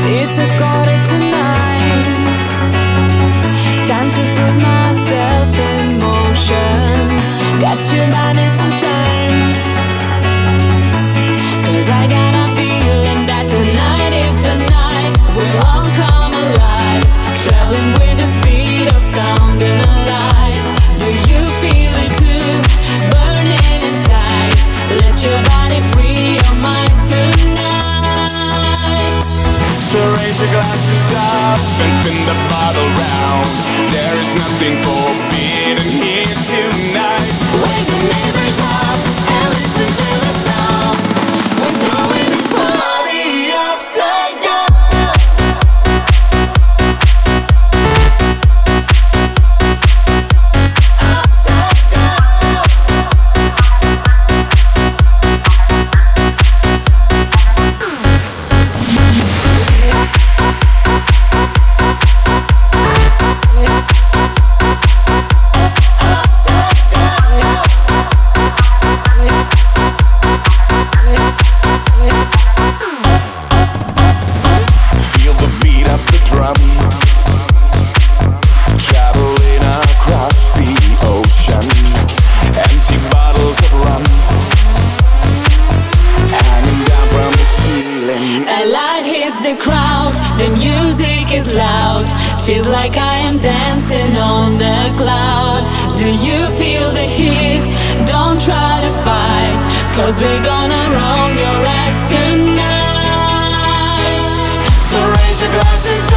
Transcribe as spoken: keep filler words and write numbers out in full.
It's a quarter to nine. Time to put myself in motion. Got you by some time. Cause I got a feeling that tonight is the night we'll all come alive. Traveling with the speed of sound and light. Do you feel it too? Burning inside. Let your body free your mind tonight. So raise your glasses up and spin the bottle round. There is nothing forbidden here tonight. Wake the neighbors up and listen to the sound. We're throwing this party upside down. Upside down. Feel the beat of the drum, traveling across the ocean. Empty bottles of rum hanging down from the ceiling. A light hits the crowd, the music is loud. Feels like I am dancing on the cloud. Do you feel the heat? Don't try to fight, cause we're gonna roll your ass tonight. So raise your glasses